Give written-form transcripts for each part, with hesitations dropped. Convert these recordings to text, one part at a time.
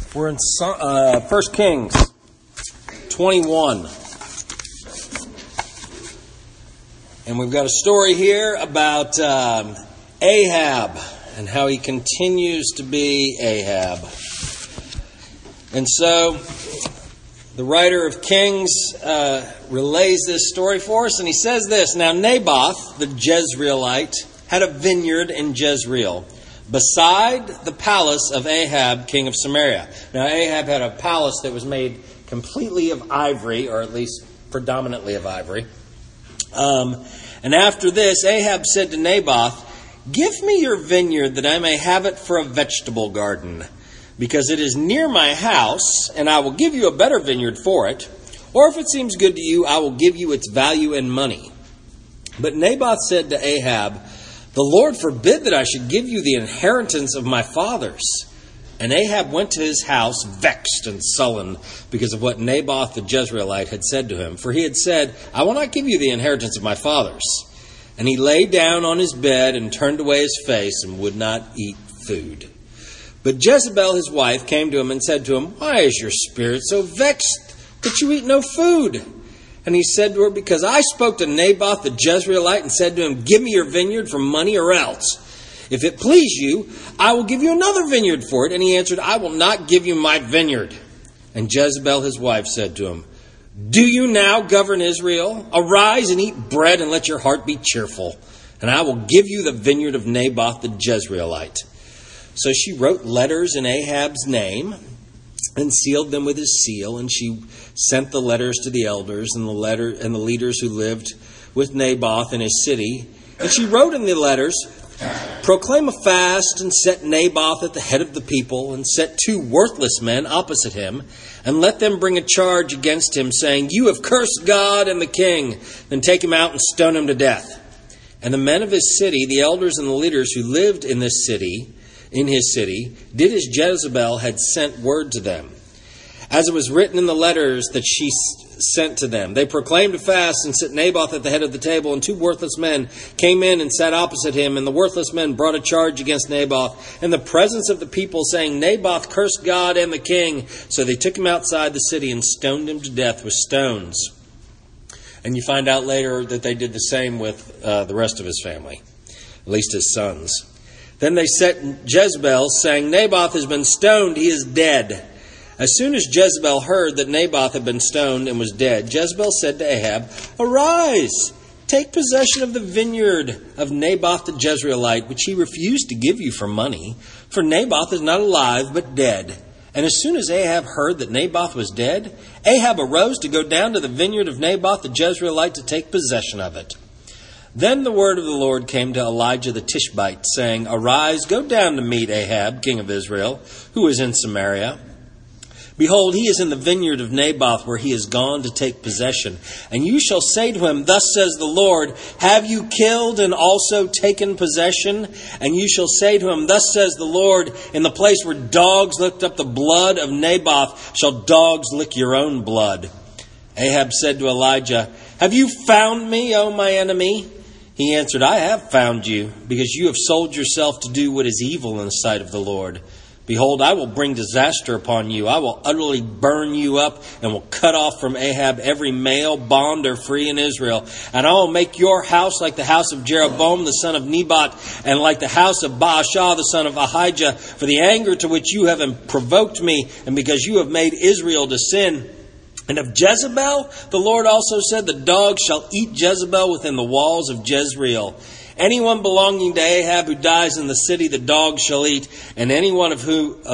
We're in 1 Kings 21. And we've got a story here about Ahab and how he continues to be Ahab. And so the writer of Kings relays this story for us, and he says this: Now Naboth, the Jezreelite, had a vineyard in Jezreel, beside the palace of Ahab, king of Samaria. Now Ahab had a palace that was made completely of ivory, or at least predominantly of ivory. And after this, Ahab said to Naboth, "Give me your vineyard that I may have it for a vegetable garden, because it is near my house, and I will give you a better vineyard for it. Or if it seems good to you, I will give you its value in money." But Naboth said to Ahab, "The Lord forbid that I should give you the inheritance of my fathers." And Ahab went to his house vexed and sullen because of what Naboth the Jezreelite had said to him. For he had said, "I will not give you the inheritance of my fathers." And he lay down on his bed and turned away his face and would not eat food. But Jezebel his wife came to him and said to him, "Why is your spirit so vexed that you eat no food?" And he said to her, "Because I spoke to Naboth the Jezreelite and said to him, 'Give me your vineyard for money or else. If it please you, I will give you another vineyard for it.' And he answered, 'I will not give you my vineyard.' And Jezebel his wife said to him, 'Do you now govern Israel? Arise and eat bread and let your heart be cheerful. And I will give you the vineyard of Naboth the Jezreelite.' So she wrote letters in Ahab's name and sealed them with his seal. And she sent the letters to the elders and the leaders who lived with Naboth in his city. And she wrote in the letters, 'Proclaim a fast and set Naboth at the head of the people, and set 2 worthless men opposite him, and let them bring a charge against him, saying, "You have cursed God and the king." Then take him out and stone him to death.' And the men of his city, the elders and the leaders who lived in his city, did as Jezebel had sent word to them, as it was written in the letters that she sent to them. They proclaimed a fast and set Naboth at the head of the table, and 2 worthless men came in and sat opposite him. And the worthless men brought a charge against Naboth in the presence of the people, saying, 'Naboth cursed God and the king.' So they took him outside the city and stoned him to death with stones." And you find out later that they did the same with the rest of his family, at least his sons. Then they set Jezebel, saying, "Naboth has been stoned, he is dead." As soon as Jezebel heard that Naboth had been stoned and was dead, Jezebel said to Ahab, "Arise, take possession of the vineyard of Naboth the Jezreelite, which he refused to give you for money, for Naboth is not alive but dead." And as soon as Ahab heard that Naboth was dead, Ahab arose to go down to the vineyard of Naboth the Jezreelite to take possession of it. Then the word of the Lord came to Elijah the Tishbite, saying, "Arise, go down to meet Ahab, king of Israel, who is in Samaria. Behold, he is in the vineyard of Naboth, where he is gone to take possession. And you shall say to him, 'Thus says the Lord, have you killed and also taken possession?' And you shall say to him, 'Thus says the Lord, in the place where dogs licked up the blood of Naboth, shall dogs lick your own blood.'" Ahab said to Elijah, "Have you found me, O my enemy?" He answered, "I have found you, because you have sold yourself to do what is evil in the sight of the Lord. Behold, I will bring disaster upon you. I will utterly burn you up and will cut off from Ahab every male, bond or free in Israel. And I will make your house like the house of Jeroboam the son of Nebat, and like the house of Baasha the son of Ahijah, for the anger to which you have provoked me, and because you have made Israel to sin. And of Jezebel, the Lord also said, the dogs shall eat Jezebel within the walls of Jezreel. Anyone belonging to Ahab who dies in the city, the dogs shall eat. And anyone of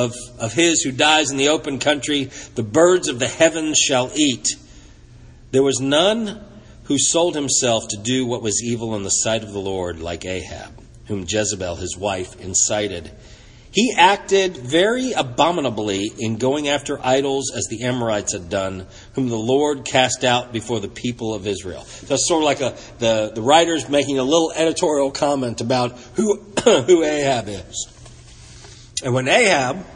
his who dies in the open country, the birds of the heavens shall eat. There was none who sold himself to do what was evil in the sight of the Lord like Ahab, whom Jezebel his wife incited. He acted very abominably in going after idols as the Amorites had done, whom the Lord cast out before the people of Israel. So it's sort of like the writer's making a little editorial comment about who Ahab is. And when Ahab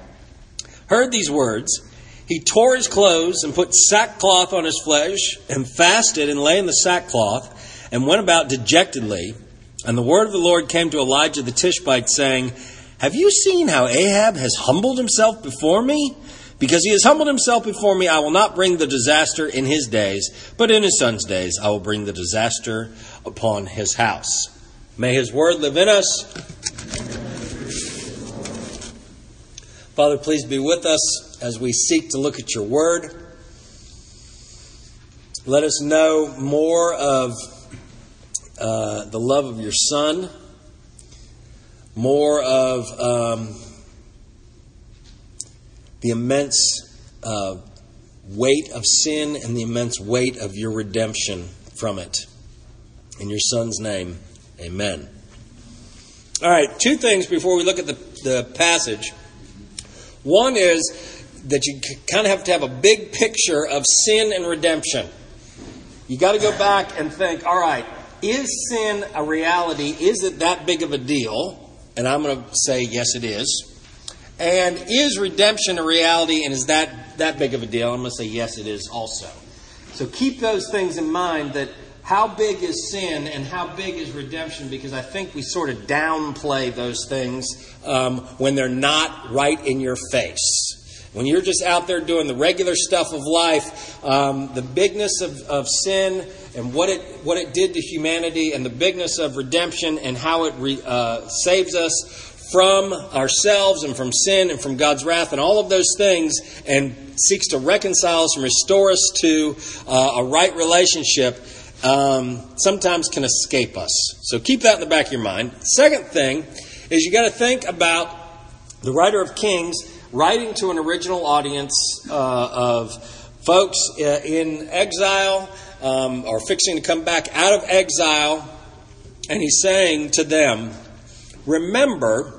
heard these words, he tore his clothes and put sackcloth on his flesh and fasted and lay in the sackcloth and went about dejectedly. And the word of the Lord came to Elijah the Tishbite, saying, "Have you seen how Ahab has humbled himself before me? Because he has humbled himself before me, I will not bring the disaster in his days, but in his son's days I will bring the disaster upon his house. May his word live in us. Father, please be with us as we seek to look at your word. Let us know more of the love of your Son, more of the immense weight of sin and the immense weight of your redemption from it. In your Son's name, amen. All right, two things before we look at the passage. One is that you kind of have to have a big picture of sin and redemption. You got to go back and think, all right, is sin a reality? Is it that big of a deal? And I'm going to say, yes, it is. And is redemption a reality, and is that big of a deal? I'm going to say, yes, it is also. So keep those things in mind, that how big is sin and how big is redemption, because I think we sort of downplay those things when they're not right in your face. When you're just out there doing the regular stuff of life, the bigness of sin and what it did to humanity, and the bigness of redemption and how it saves us from ourselves and from sin and from God's wrath and all of those things, and seeks to reconcile us and restore us to a right relationship, sometimes can escape us. So keep that in the back of your mind. Second thing is you got to think about the writer of Kings writing to an original audience of folks in exile or fixing to come back out of exile, and he's saying to them, remember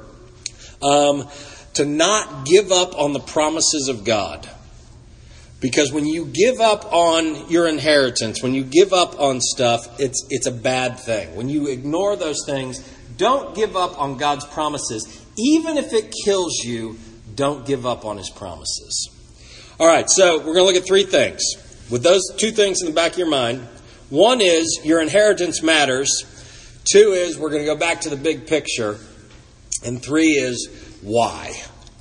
to not give up on the promises of God. Because when you give up on your inheritance, when you give up on stuff, it's a bad thing. When you ignore those things, don't give up on God's promises. Even if it kills you, don't give up on his promises. All right, so we're going to look at three things. With those two things in the back of your mind, one is your inheritance matters. Two is we're going to go back to the big picture. And three is why.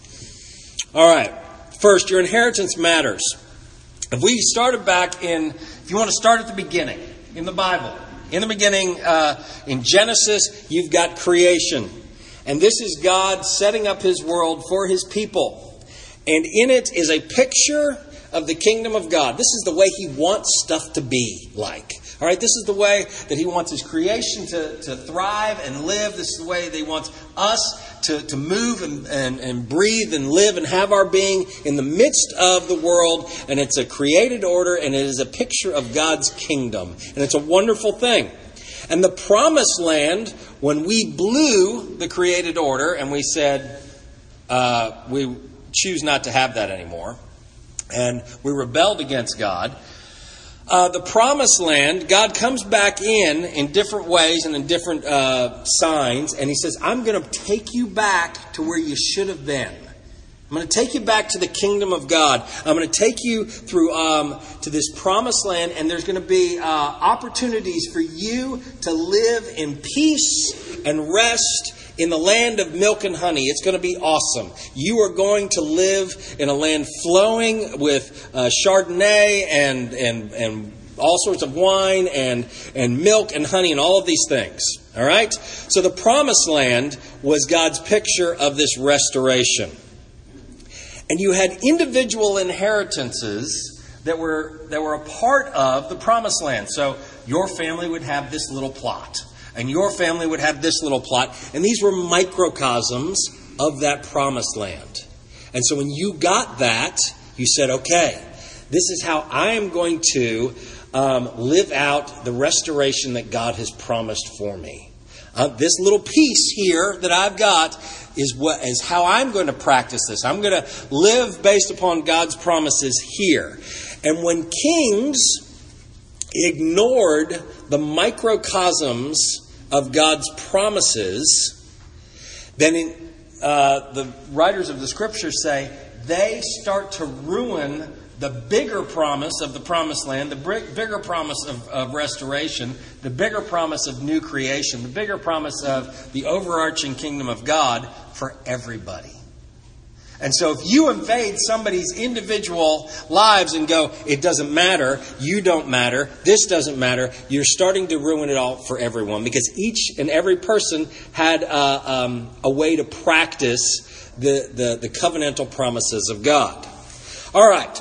All right, first, your inheritance matters. If we started back if you want to start at the beginning, in the Bible, in the beginning, in Genesis, you've got creation. And this is God setting up his world for his people. And in it is a picture of the kingdom of God. This is the way he wants stuff to be like. All right, this is the way that he wants his creation to thrive and live. This is the way that he wants us to move and breathe and live and have our being in the midst of the world. And it's a created order, and it is a picture of God's kingdom. And it's a wonderful thing. And the promised land, when we blew the created order and we said, we choose not to have that anymore, and we rebelled against God, the promised land, God comes back in different ways and in different signs, and he says, I'm going to take you back to where you should have been. I'm going to take you back to the kingdom of God. I'm going to take you through to this promised land, and there's going to be opportunities for you to live in peace and rest in the land of milk and honey. It's going to be awesome. You are going to live in a land flowing with Chardonnay and all sorts of wine and milk and honey and all of these things. All right? So the promised land was God's picture of this restoration. And you had individual inheritances that were a part of the promised land. So your family would have this little plot, and your family would have this little plot. And these were microcosms of that promised land. And so when you got that, you said, okay, this is how I am going to live out the restoration that God has promised for me. This little piece here that I've got is how I'm going to practice this. I'm going to live based upon God's promises here. And when kings ignored the microcosms of God's promises, then the writers of the Scriptures say they start to ruin the bigger promise of the promised land, the bigger promise of restoration, the bigger promise of new creation, the bigger promise of the overarching kingdom of God for everybody. And so if you invade somebody's individual lives and go, it doesn't matter, you don't matter, this doesn't matter, you're starting to ruin it all for everyone. Because each and every person had a way to practice the covenantal promises of God. All right.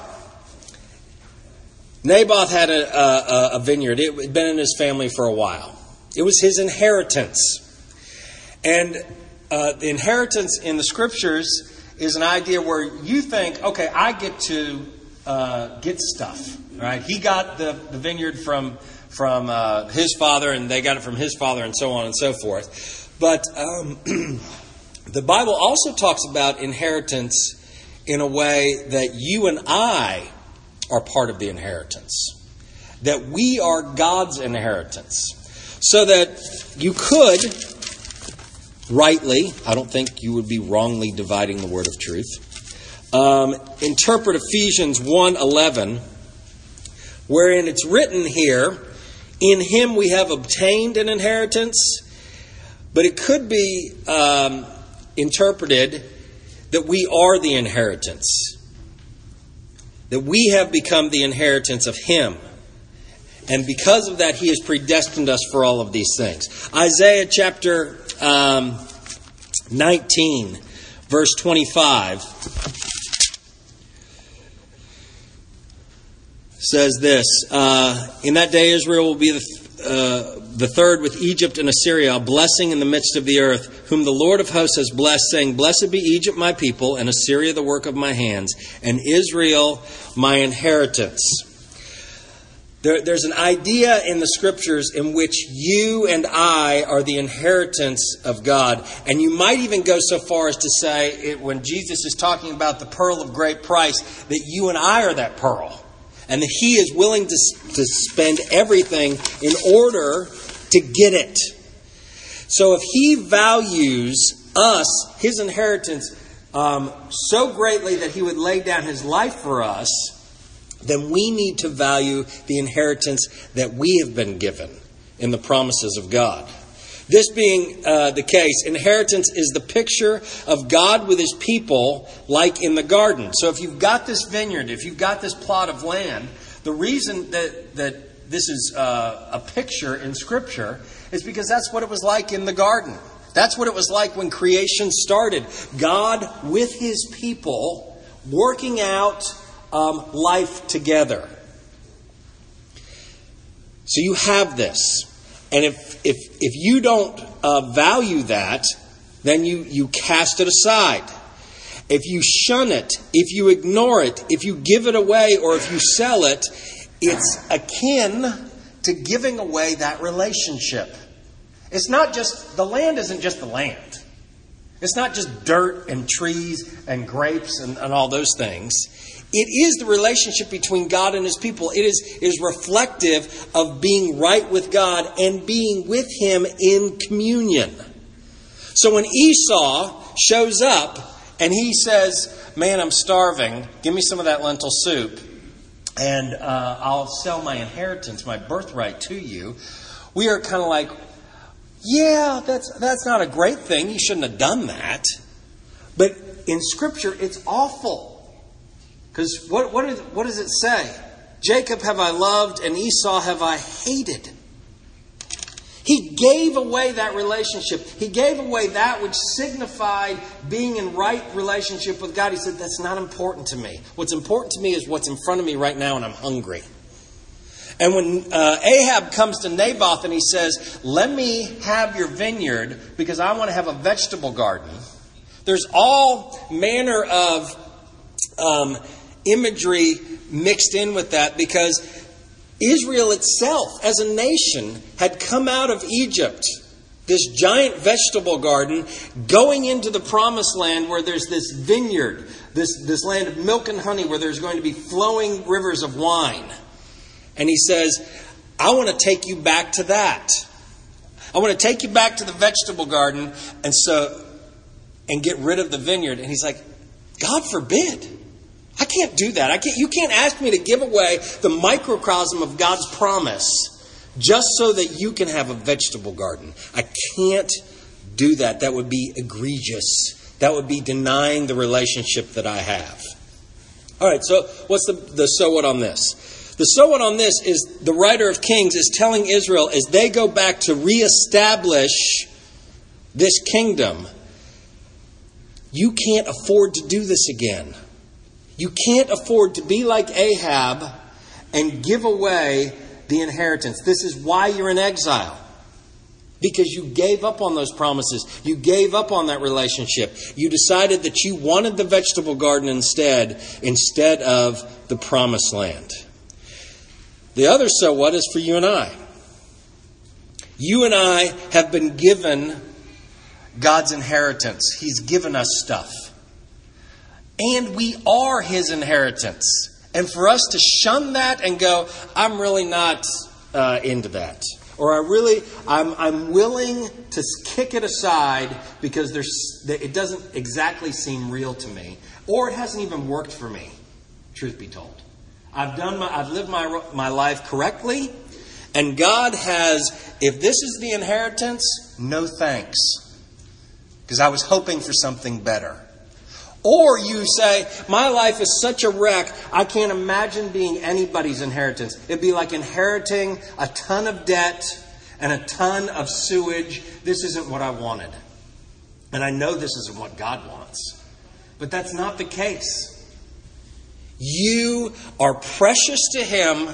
Naboth had a vineyard. It had been in his family for a while. It was his inheritance. And the inheritance in the Scriptures is an idea where you think, okay, I get to get stuff. Right? He got the vineyard from his father, and they got it from his father, and so on and so forth. But the Bible also talks about inheritance in a way that you and I are part of the inheritance. That we are God's inheritance. So that you could rightly, I don't think you would be wrongly dividing the word of truth, interpret Ephesians 1:11, wherein it's written here, in him we have obtained an inheritance. But it could be interpreted that we are the inheritance. That we have become the inheritance of him. And because of that, he has predestined us for all of these things. Isaiah chapter 19, verse 25, says this, in that day Israel will be the third with Egypt and Assyria, a blessing in the midst of the earth, whom the Lord of hosts has blessed, saying, blessed be Egypt, my people, and Assyria, the work of my hands, and Israel, my inheritance. There's an idea in the Scriptures in which you and I are the inheritance of God. And you might even go so far as to say, when Jesus is talking about the pearl of great price, that you and I are that pearl. And that he is willing to spend everything in order to get it. So if he values us, his inheritance, so greatly that he would lay down his life for us, then we need to value the inheritance that we have been given in the promises of God. This being the case, inheritance is the picture of God with his people like in the garden. So if you've got this vineyard, if you've got this plot of land, the reason that this is a picture in Scripture is because that's what it was like in the garden. That's what it was like when creation started. God with his people working out life together. So you have this. And if you don't value that, then you cast it aside. If you shun it, if you ignore it, if you give it away, or if you sell it, it's akin to giving away that relationship. It's not just, the land isn't just the land. It's not just dirt and trees and grapes and all those things. It is the relationship between God and his people. It is reflective of being right with God and being with him in communion. So when Esau shows up and he says, man, I'm starving, give me some of that lentil soup, and I'll sell my inheritance, my birthright to you, we are kind of like, yeah, that's not a great thing. You shouldn't have done that. But in Scripture, it's awful. Because what does it say? Jacob have I loved and Esau have I hated. He gave away that relationship. He gave away that which signified being in right relationship with God. He said, that's not important to me. What's important to me is what's in front of me right now, and I'm hungry. And when Ahab comes to Naboth and he says, let me have your vineyard because I want to have a vegetable garden. There's all manner of imagery mixed in with that, because Israel itself as a nation had come out of Egypt, this giant vegetable garden, going into the promised land where there's this vineyard, this land of milk and honey where there's going to be flowing rivers of wine. And he says, I want to take you back to that. I want to take you back to the vegetable garden and get rid of the vineyard. And he's like, God forbid. I can't do that. You can't ask me to give away the microcosm of God's promise just so that you can have a vegetable garden. I can't do that. That would be egregious. That would be denying the relationship that I have. All right, so what's the so what on this? The so what on this is the writer of Kings is telling Israel as they go back to reestablish this kingdom, you can't afford to do this again. You can't afford to be like Ahab and give away the inheritance. This is why you're in exile. Because you gave up on those promises. You gave up on that relationship. You decided that you wanted the vegetable garden instead of the promised land. The other so what is for you and I. You and I have been given God's inheritance. He's given us stuff. And we are His inheritance. And for us to shun that and go, I'm really not into that. Or I'm willing to kick it aside because it doesn't exactly seem real to me. Or it hasn't even worked for me, truth be told. I've lived my life correctly. And God has, if this is the inheritance, no thanks. Because I was hoping for something better. Or you say, my life is such a wreck, I can't imagine being anybody's inheritance. It'd be like inheriting a ton of debt and a ton of sewage. This isn't what I wanted. And I know this isn't what God wants. But that's not the case. You are precious to Him,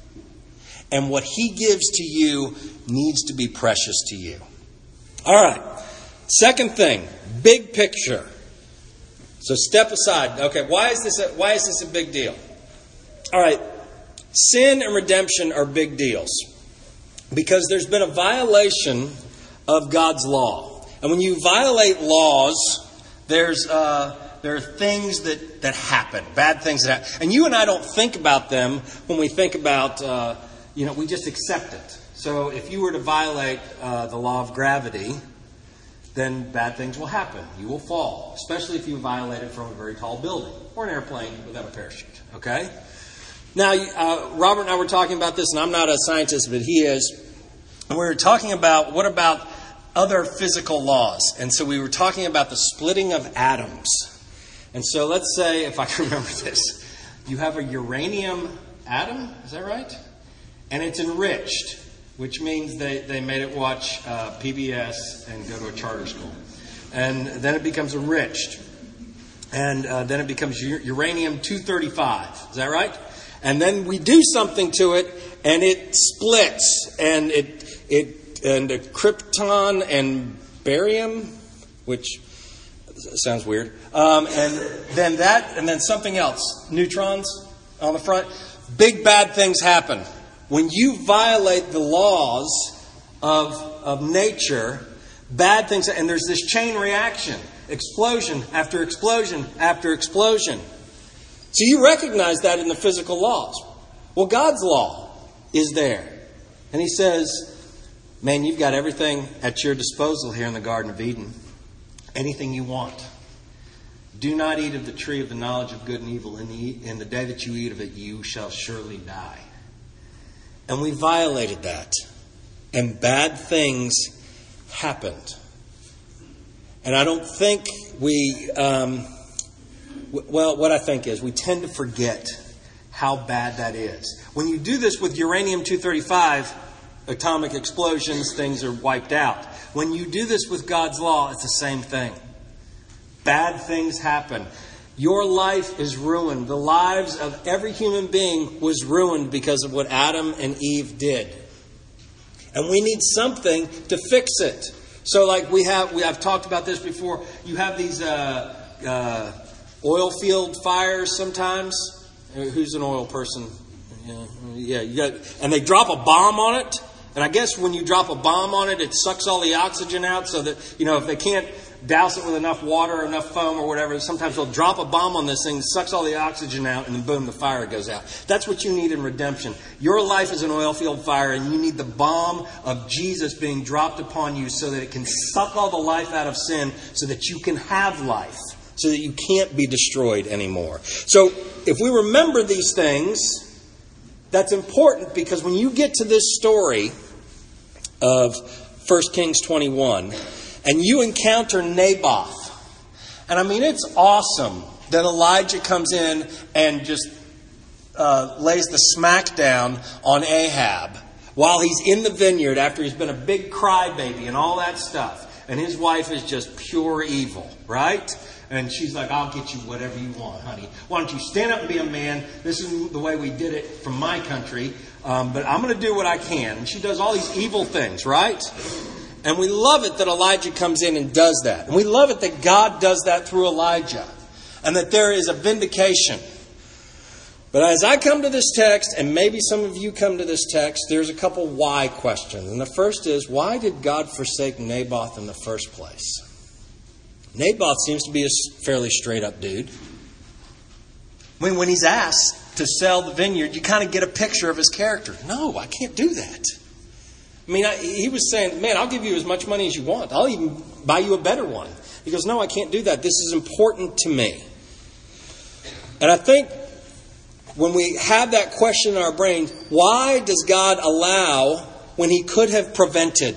and what He gives to you needs to be precious to you. All right. Second thing, big picture. So step aside. Okay, why is this a big deal? All right, sin and redemption are big deals because there's been a violation of God's law. And when you violate laws, there are things that happen, bad things that happen. And you and I don't think about them when we think about, we just accept it. So if you were to violate the law of gravity, then bad things will happen. You will fall, especially if you violate it from a very tall building or an airplane without a parachute. Okay? Now, Robert and I were talking about this, and I'm not a scientist, but he is. And we were talking about what about other physical laws. And so we were talking about the splitting of atoms. And so let's say, if I can remember this, you have a uranium atom, is that right? And it's enriched, which means they made it watch PBS and go to a charter school. And then it becomes enriched. And then it becomes uranium-235. Is that right? And then we do something to it, and it splits. And and krypton and barium, which sounds weird. And then something else. Neutrons on the front. Big bad things happen. When you violate the laws of nature, bad things, and there's this chain reaction, explosion after explosion after explosion. So you recognize that in the physical laws. Well, God's law is there. And He says, man, you've got everything at your disposal here in the Garden of Eden. Anything you want. Do not eat of the tree of the knowledge of good and evil. In the day that you eat of it, you shall surely die. And we violated that. And bad things happened. And I don't think what I think is we tend to forget how bad that is. When you do this with uranium-235, atomic explosions, things are wiped out. When you do this with God's law, it's the same thing. Bad things happen. Your life is ruined. The lives of every human being was ruined because of what Adam and Eve did. And we need something to fix it. So like I've talked about this before. You have these oil field fires sometimes. Who's an oil person? Yeah, and they drop a bomb on it. And I guess when you drop a bomb on it, it sucks all the oxygen out so that, if they can't douse it with enough water or enough foam or whatever, sometimes they'll drop a bomb on this thing, sucks all the oxygen out, and then boom, the fire goes out. That's what you need in redemption. Your life is an oil field fire, and you need the bomb of Jesus being dropped upon you so that it can suck all the life out of sin so that you can have life, so that you can't be destroyed anymore. So if we remember these things, that's important because when you get to this story of 1 Kings 21 and you encounter Naboth, And I mean, it's awesome that Elijah comes in and just lays the smackdown on Ahab while he's in the vineyard after he's been a big crybaby and all that stuff. And his wife is just pure evil, right? And she's like, I'll get you whatever you want, honey. Why don't you stand up and be a man? This is the way we did it from my country. But I'm going to do what I can. And she does all these evil things, right? And we love it that Elijah comes in and does that. And we love it that God does that through Elijah. And that there is a vindication. But as I come to this text, and maybe some of you come to this text, there's a couple why questions. And the first is, why did God forsake Naboth in the first place? Naboth seems to be a fairly straight up dude. I mean, when he's asked to sell the vineyard, you kind of get a picture of his character. No, I can't do that. I mean, he was saying, man, I'll give you as much money as you want. I'll even buy you a better one. He goes, no, I can't do that. This is important to me. And I think when we have that question in our brain, why does God allow when he could have prevented?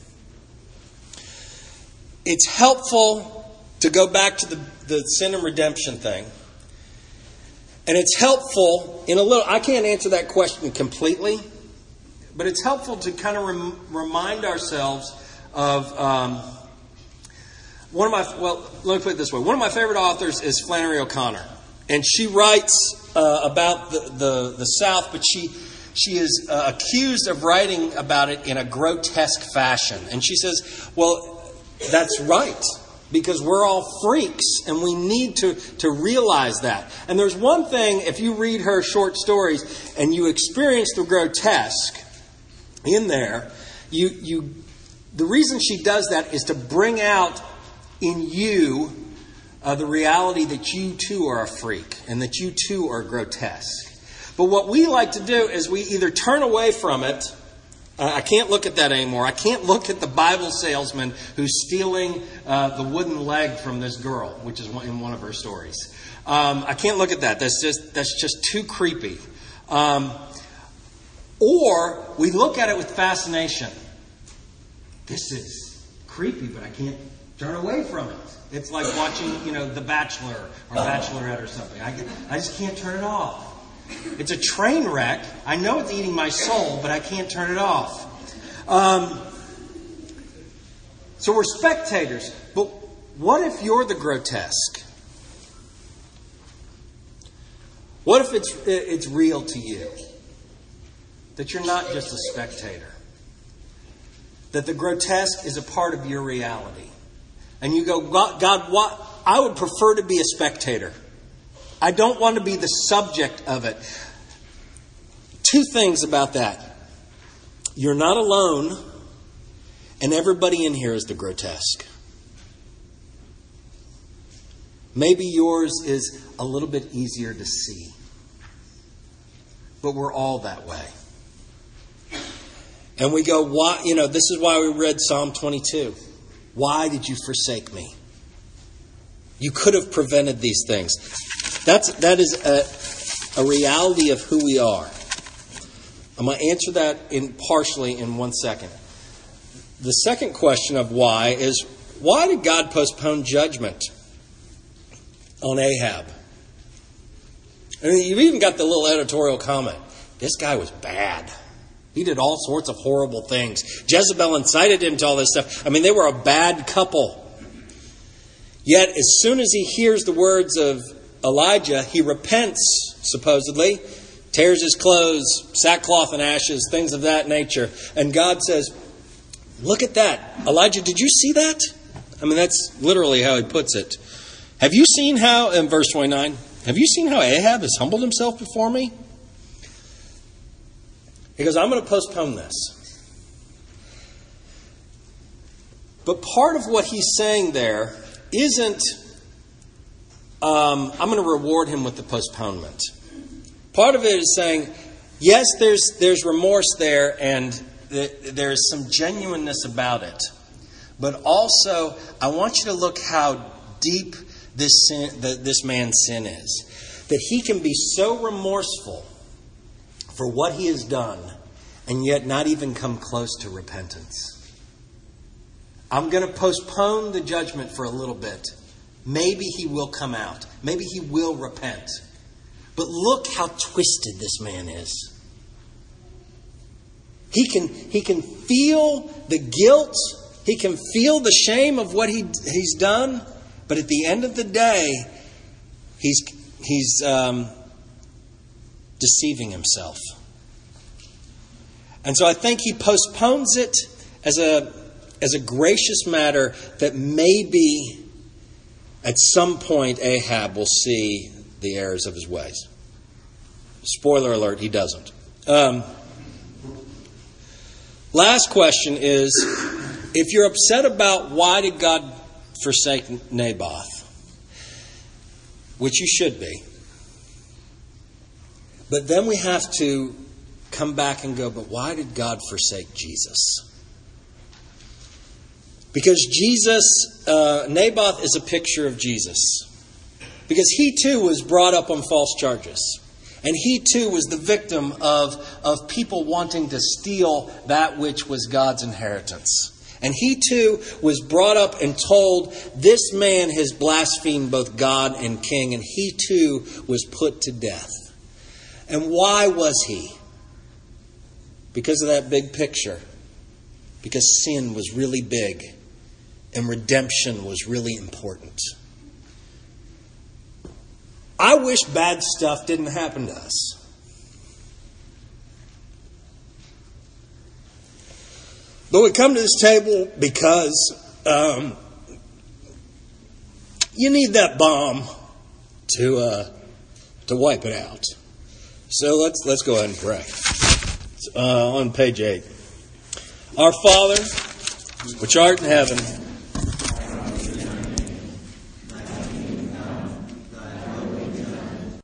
It's helpful to go back to the sin and redemption thing. And it's helpful in a little, I can't answer that question completely, but it's helpful to kind of remind ourselves of let me put it this way. One of my favorite authors is Flannery O'Connor. And she writes about the South, but she is accused of writing about it in a grotesque fashion. And she says, well, that's right, because we're all freaks, and we need to realize that. And there's one thing, if you read her short stories and you experience the grotesque in there, the reason she does that is to bring out in you the reality that you too are a freak and that you too are grotesque. But what we like to do is we either turn away from it. I can't look at that anymore. I can't look at the Bible salesman who's stealing the wooden leg from this girl, which is in one of her stories. I can't look at that. That's just too creepy. Or we look at it with fascination. This is creepy, but I can't turn away from it. It's like watching, The Bachelor or Bachelorette or something. I just can't turn it off. It's a train wreck. I know it's eating my soul, but I can't turn it off. So we're spectators. But what if you're the grotesque? What if it's real to you? That you're not just a spectator. That the grotesque is a part of your reality. And you go, God, what? I would prefer to be a spectator. I don't want to be the subject of it. Two things about that. You're not alone, and everybody in here is the grotesque. Maybe yours is a little bit easier to see. But we're all that way. And we go, why? This is why we read Psalm 22. Why did you forsake me? You could have prevented these things. That is a reality of who we are. I'm going to answer that partially in 1 second. The second question of why is, why did God postpone judgment on Ahab? I mean, you've even got the little editorial comment. This guy was bad. He did all sorts of horrible things. Jezebel incited him to all this stuff. I mean, they were a bad couple. Yet, as soon as he hears the words of Elijah, he repents, supposedly, tears his clothes, sackcloth and ashes, things of that nature. And God says, look at that. Elijah, did you see that? I mean, that's literally how he puts it. Have you seen how, in verse 29, have you seen how Ahab has humbled himself before me? He goes, I'm going to postpone this. But part of what he's saying there isn't, I'm going to reward him with the postponement. Part of it is saying, yes, there's remorse there and there's some genuineness about it. But also, I want you to look how deep this man's sin is. That he can be so remorseful for what he has done, and yet not even come close to repentance. I'm going to postpone the judgment for a little bit, maybe he will come out. Maybe he will repent. But look how twisted this man is. He can feel the guilt. He can feel the shame of what he's done. But at the end of the day, he's deceiving himself. And so I think he postpones it as a gracious matter that maybe at some point Ahab will see the errors of his ways. Spoiler alert, he doesn't. Last question is, if you're upset about why did God forsake Naboth, which you should be, but then we have to come back and go, but why did God forsake Jesus? Because Naboth is a picture of Jesus. Because he too was brought up on false charges. And he too was the victim of people wanting to steal that which was God's inheritance. And he too was brought up and told, this man has blasphemed both God and king. And he too was put to death. And why was he? Because of that big picture. Because sin was really big. And redemption was really important. I wish bad stuff didn't happen to us. But we come to this table because you need that bomb to wipe it out. So let's go ahead and pray. On page 8. Our Father, which art in heaven,